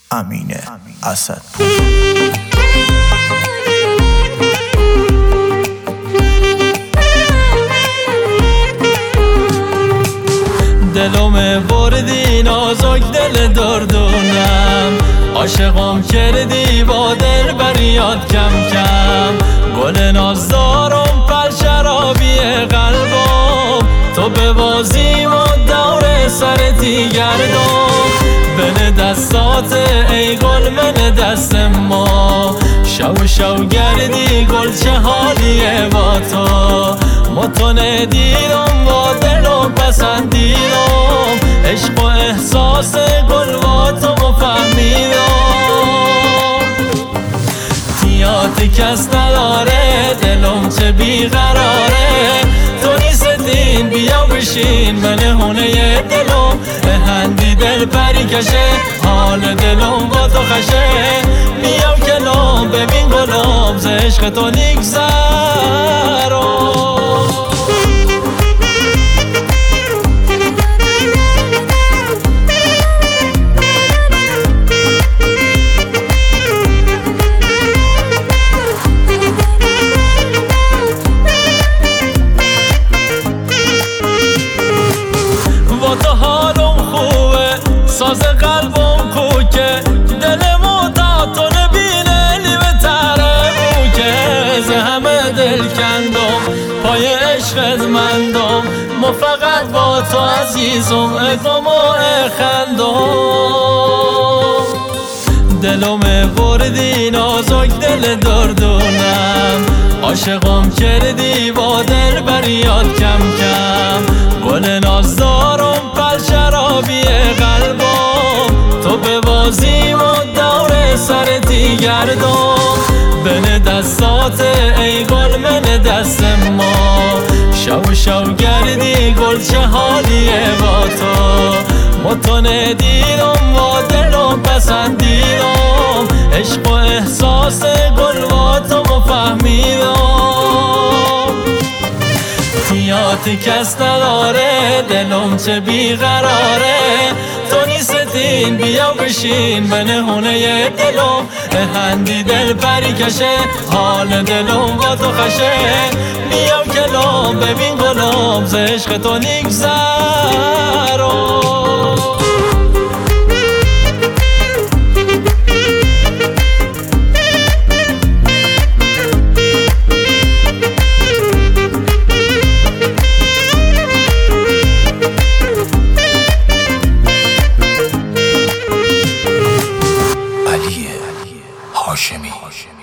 امین اسد. دلم بردی نازک دل دردونم، عاشقم کردی با دل بریاد کم کم. گل نازدارم پر شرابی قلبم، تو به بازیم و دور سرتی گردم. بن دستات ای گل من دست ما، شو گردی گل چه حالیه با تو. متونه دیدم با دلم پسندیدم، عشق و احساس گل با تو مفهمیدم. تیات کس نداره دلم چه بیقراره، تو نیستین بیا بشین من هونه دلم. هندی دل پری کشه حال دلم با تو خشه، بیا کلام ببین گلم ز عشق تو نگذرم. ساز قلبم کوکه دلمو تا تو نبینه لیمه تره موکه. ز همه دل کندم پای عشقت مندم، ما فقط با تو عزیزم اقام و اخندم. دلم بردی نازک دل دردونم، عاشقم کردی با دل بریاد کم کم. گل نازدارم پر شرابی قلبم، تو به بازیم و دور سرتی گردم. بن دستات ای گل من دست ما، شو گردی گل چه حالیه با تو. متونه دیدم با دلم پسندیدم، عشق و احساس گل با تو مفهمیدم. تیات کس نداره دلم چه بیقراره، تو نیستین بیا بشین من هونه دلم. هندی دل پری کشه حال دلم با تو خشه، بیا کلام ببین گلم ز عشق تو نگذرم. هاشمی